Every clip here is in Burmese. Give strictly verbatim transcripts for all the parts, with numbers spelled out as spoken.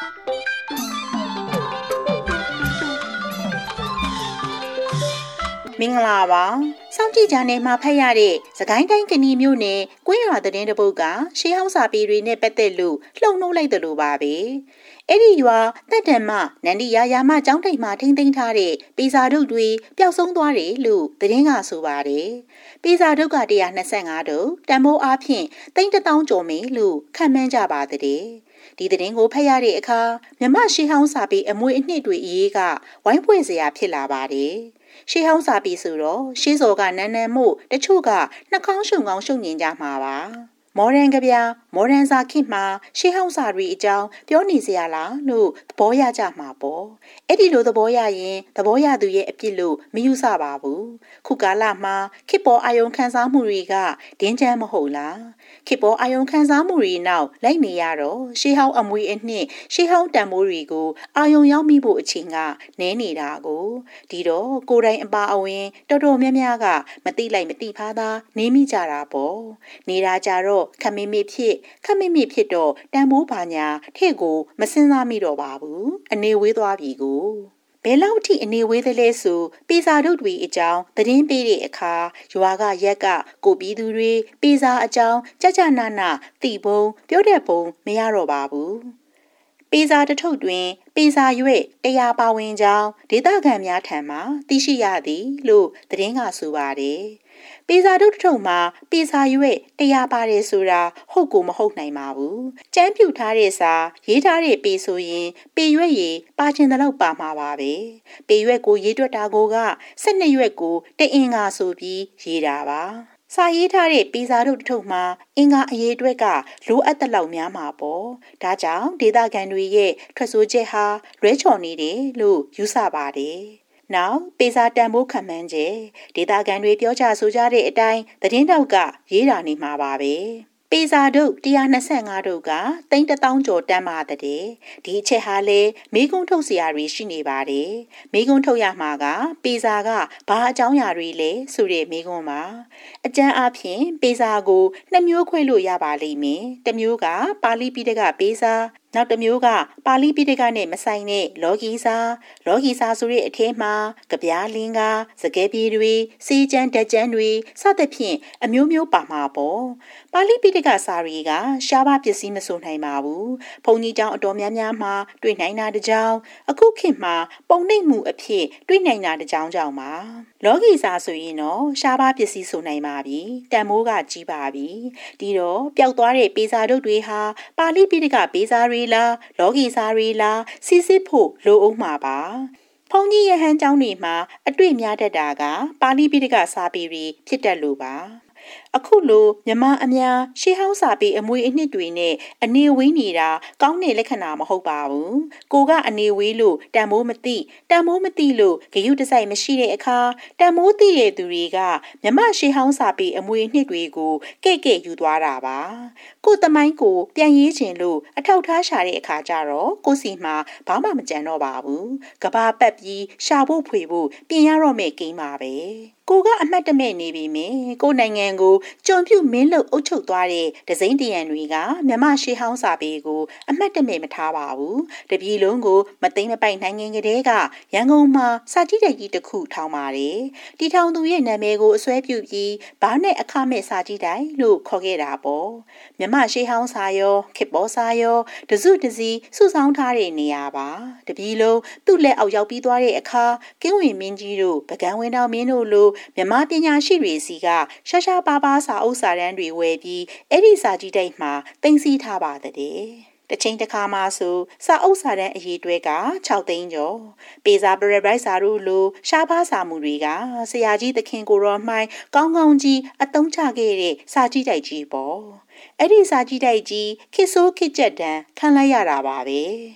မင်္ဂလာပါစောင့်ကြည့်ကြနေမှာဖတ်ရတဲ့စကိုင်းတိုင်းကနီမြို့နယ်ကွင်းရွာသတင်းတပုတ်ကရှေးဟောင်းစာပေတွေနဲ့ပတ်သက်လို့လှုံ့နှိုးလိုက်တယ်လို့ပါပဲအဲ့ဒီရွာတက်တံမနန္ဒီယာယာမကျောင်းထိပ်မှာထိမ့်သိမ်းထားတဲ့ပေစာဒုတ်တွေပျောက်ဆုံးသွားတယ်လို့သတင်းကဆိုပါတယ်ပေစာဒုတ်ကone hundred twenty-fiveဒုတ်တန်ဖိုးအားဖြင့်သိန်းတစ်သောင်းကျော်မယ်လို့ခန့်မှန်းကြပါတဲ့ဒီသတင်းကိုဖတ်ရတဲ့အခါမြမရှေးဟောင်းစာပေအမွေအနှစ်တွေအရေးကဝိုင်းဖွဲ့စရာဖြစ်လာပါတယ်ရှေးဟောင်းစာပေဆိုတော့ရှေးစော်ကနန်းနန်းမှုတချို့ကနှာခေါင်းရှုံကောင်းရှုံညင်ကြမှာပါမော်ဒန်ကဗျာမော်ဒန်စာခေတ်မှာရှေးဟောင်းစာတွေအကြောင်းပြောနေစရာလားလို့သဘောရကြမှာပေါ့အဲ့ဒီလိုသဘောရရင်သဘောရသူရဲ့အပြစ်လို့မယူဆပါဘူးခုကာလမှာခေတ်ပေါ်အာယုံခံစားမှုတွေကဒင်းချမ်းမဟုတ်လားခေတ်ပေါ်အာယုံခံစားမှုတွေနောက်လိုက်နေရတော့ရှေးဟောင်းအမွေအနှစ်ရှေးဟောင်းတန်ဖိုးတွေကိုအာယုံရောက်မိဖို့အချိန်ကနည်းနေတာကိုဒီတော့ကိုယ်တိုင်အပါအဝင်တော်တော်များများကမသိလိုက်မသိဖားသာနေမိကြတာပေါ့နေတာကြတော့ခမင်းမိဖြစ်ခမင်းမိဖြစ်တော့တန်ဖိုးပါညာထဲ့ကိုမစင်စားမိတော့ပါဘူးအနေဝေးသွားပြီကိုဘယ်လောက်ထိအနေဝေးသလဲဆိုပေစာဒုတ်တွေအကြောင်းသတင်းပေးတဲ့အခါရွာကရက်ကကိုပြည်သူတွေပေစာအကြောင်းကြကြနာနာတိဘုံပြောတဲ့ဘုံမရတော့ပါဘူးပေစာတထုပ်တွင်ပေစာရွက်တရားပါဝင်ကြောင်းဒေသခံများထံမှသိရှိရသည်လို့သတင်းကဆိုပါတယ်ပေစာဒုတ်ထုံမှာပေစာရွက်တရားပါတယ်ဆိုတာဟုတ်ကိုမဟုတ်နိုင်ပါဘူးကျမ်းပြူထားတဲ့စာရေးထားတဲ့ပေဆိုရင်ပေရွက်ရေပါချင်တဲ့လောက်ပါမှာပါပဲပေရွက်ကိုရေးတွက်တာကိုကone twoရွက်ကိုတအင်္ဂါဆိုပြီးရေးတာပါစာရေးထားတဲ့ပေစာဒုတ်ထုံမှာအင်္ဂါအရေးအတွက်ကလိုအပ်တဲ့လောက်များမှာပေါ့ဒါကြောင့်ဒေသခံတွေရဲ့ထွက်ဆိုချက်ဟာလွဲချော်နေတယ်လို့ယူဆပါတယ်နောက်ပေစာတန်ဖိုးခံမှန်းချက်ဒေတာကန်တွေပြောကြဆိုကြတဲ့အတိုင်းသတင်းတောက်ကရေးတာနေမှာပါပဲပေစာဒုတ်one hundred twenty-fiveဒုတ်ကသိန်းတစ်သောင်းကျော်တန်းပါတဲ့ဒီအချက်ဟာလေမိကုံးထုတ်စရာတွေရှိနေပါတယ်မိကုံးထုတ်ရမှာကပေစာကဘာအကြောင်းအရာတွေလဲဆိုတဲ့မိကုံးပါအကျမ်းအဖြစ်ပေစာကိုနှစ်မျိုးခွဲလို့ရပါလိမ့်မယ်တစ်မျိုးကပါဠိပိဋကပေစာနောက်တစ်မျိုးကပါဠိပိဋကနဲ့မဆိုင်တဲ့လောကီစာလောကီစာဆိုတဲ့အထဲမှာကဗျာလင်းကစကားပြေတွေစေးကျမ်းဓာတ်ကျမ်းတွေစသဖြင့်အမျိုးမျိုးပါမှာပေါ့ပါဠိပိဋကစာတွေကရှားပါပစ္စည်းမဆိုနိုင်ပါဘူးဘုန်းကြီးကျောင်းအတော်များများမှာတွေ့နိုင်တာတကြောင်အခုခေတ်မှာပုံနှိပ်မှုအဖြစ်တွေ့နိုင်တာတကြောင်ကြောင့်ပါလောကီစာဆိုရင်တော့ရှားပါပစ္စည်းဆိုနိုင်ပါပြီတန်မိုးကကြီးပါပြီဒီတော့ပျောက်သွားတဲ့ပေစာဒုတ်တွေဟာပါဠိပိဋကပေစာတွေလားလောကီစာတွေလားစစ်စစ်ဖို့လိုအောင်မှာပါဖုန်ကြီးရဟန်းကျောင်းတွေမှာအတွေ့များတတ်တာကပါဠိပိဋကစာပေတွေဖြစ်တတ်လို့ပါအခုလိုမြမအများရှေးဟောင်းစာပေအမွေအနှစ်တွေနဲ့အနေဝေးနေတာကောင်းတဲ့လက္ခဏာမဟုတ်ပါဘူးကိုကအနေဝေးလို့တန်မိုးမသိတန်မိုးမသိလို့ဂရုတစိုက်မရှိတဲ့အခါတန်မိုးသိတဲ့သူတွေကမြမရှေးဟောင်းစာပေအမွေအနှစ်တွေကိုကဲ့ကဲ့ယူသွားတာပါကိုသမိုင်းကိုပြန်ရေးခြင်းလို့အထောက်ထားရှာတဲ့အခါကျတော့ကိုစီမှာဘာမှမကြံတော့ပါဘူးကဘာပတ်ပြီးရှာဖို့ဖွေဖို့ပြင်ရတော့မယ့်ကိန်းပါပဲကိုကအမှတ်တမဲ့နေပြီမင်းကိုနိုင်ငံကိုကြုံပြုမင်းလို့အုပ်ချုပ်သွားတဲ့ဒဇိမ့်တရံတွေကမြမရှေးဟောင်းစာပေကိုအမှတ်တမဲ့မထားပါဘူးတပြည်လုံးကိုမသိမ့်မပိုက်နိုင်ငံကလေးကရန်ကုန်မှာစာကြည့်တိုက်ကြီးတစ်ခုထောင်ပါတယ်တီထောင်သူရဲ့နာမည်ကိုအစွဲပြုပြီးဘာနဲ့အခမဲ့စာကြည့်တိုက်လို့ခေါ်ခဲ့တာပေါ့မြမရှေးဟောင်းစာရောခေတ်ပေါ်စာရောတစုတစည်းစုဆောင်းထားတဲ့နေရာပါတပြည်လုံးသူ့လက်အောက်ရောက်ပြီးသွားတဲ့အခါကင်းဝင်မင်းကြီးတို့ပကံဝင်တော်မင်းတို့လိုမြမပညာရှိတွေစီကရှာရှာပါပါစာအုပ်စာတမ်းတွေဝယ်ပြီးအဲ့ဒီစာကြည့်တိုက်မှာတင်စီထားပါတဲ့တချိန်တစ်ခါမှဆိုစာအုပ်စာတမ်းအရေးတွဲကsixသိန်းကျော်ပေစာပရဘိုက်စာတို့လိုရှားပါးစာမှုတွေကဆရာကြီးသခင်ကိုရောမှိုင်းကောင်းကောင်းကြီးအသုံးချခဲ့တဲ့စာကြည့်တိုက်ကြီးပေါ့အဲ့ဒီစာကြည့်တိုက်ကြီးခေဆိုးခေကြက်တန်းခံလိုက်ရတာပါပဲ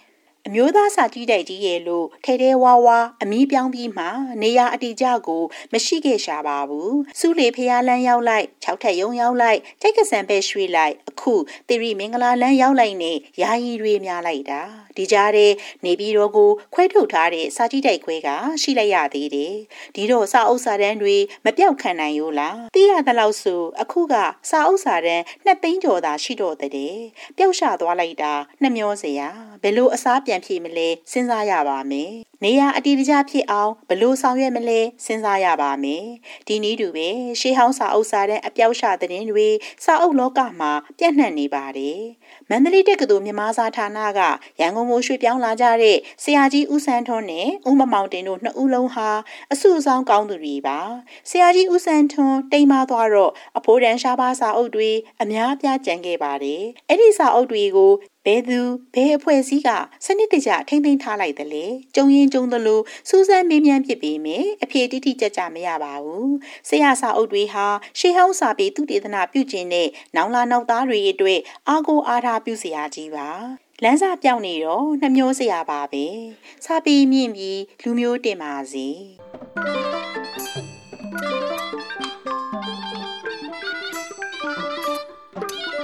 အမျိုးသားစာကြည့်တိုက်ကြီးရဲ့လို့ထဲထဲဝါဝါအမီးပြောင်းပြီးမှနေရာအတိအကျကိုမရှိခဲ့ရှာပါဘူး။စုလေဖျားလန်းရောက်လိုက်၆ထက်ယုံရောက်လိုက်ကြိုက်ကဆန်ပဲရွှေ့လိုက်အခုသီရိမင်္ဂလာလန်းရောက်လိုက်နဲ့ယာယီတွေများလိုက်တာဒီကြားထဲနေပြည်တော်ကိုခွဲထုတ်ထားတဲ့စာကြည့်တိုက်ခွဲကရှိလိုက်ရသေးတယ်။ဒီတော့စာအုပ်စာတမ်းတွေမပြောက်ခံနိုင်ဘူးလား။သိရသလောက်ဆိုအခုကစာအုပ်စာတမ်းနှစ်သိန်းကျော်သာရှိတော့တဲ့ပျောက်ရှာသွားလိုက်တာနှမျောစရာဘယ်လိုအစားပြန်ဖြေမလဲစဉ်းစားရပါမယ်။နေရအတီတကျဖြစ်အောင်ဘယ်လိုဆောင်ရွက်မလဲစဉ်းစားရပါမယ်။ဒီနည်းတူပဲရှေးဟောင်းစာအုပ်စာတမ်းအပျောက်ရှာတဲ့တွေစာအုပ်လောကမှာပြန့်နှံ့နေပါတယ်။မန္တလေးတက္ကသိုလ်မြန်မာစာဌာနကရန်ကုန်ကိုရွှေ့ပြောင်းလာကြတဲ့ဆရာကြီးဦးစန်းထွန်းနဲ့ဦးမမောင်တင်တို့နှစ်ဦးလုံးဟာအစုအဆောင်ကောင်းသူတွေပါ။ဆရာကြီးဦးစန်းထွန်းတိမ်မာသွားတော့အဖိုးတန်ရှားပါစာအုပ်တွေအများအပြားကျန်ခဲ့ပါတယ်။အဲ့ဒီစာအုပ်တွေကိုဘယ်သူဘယ်အဖွဲ့အစည်းကစနစ်တကျထိမ့်သိမ်းထားလိုက်တယ်လေကျုံရင်ကျုံသလိုစူးစမ်းမေးမြန်းဖြစ်ပြီးမြအဖြေတိတိကျကျမရပါဘူးဆရာစာအုပ်တွေဟာရှေးဟောင်းစာပေသူတေသနာပြုကျင်တဲ့နောင်လာနောက်သားတွေအတွက်အားကိုးအားထားပြုစရာကြီးပါလမ်းစာပြောင်းနေတော့နှမျိုးစရာပါပဲစာပေမြင့်ပြီးလူမျိုးတင်ပါစေ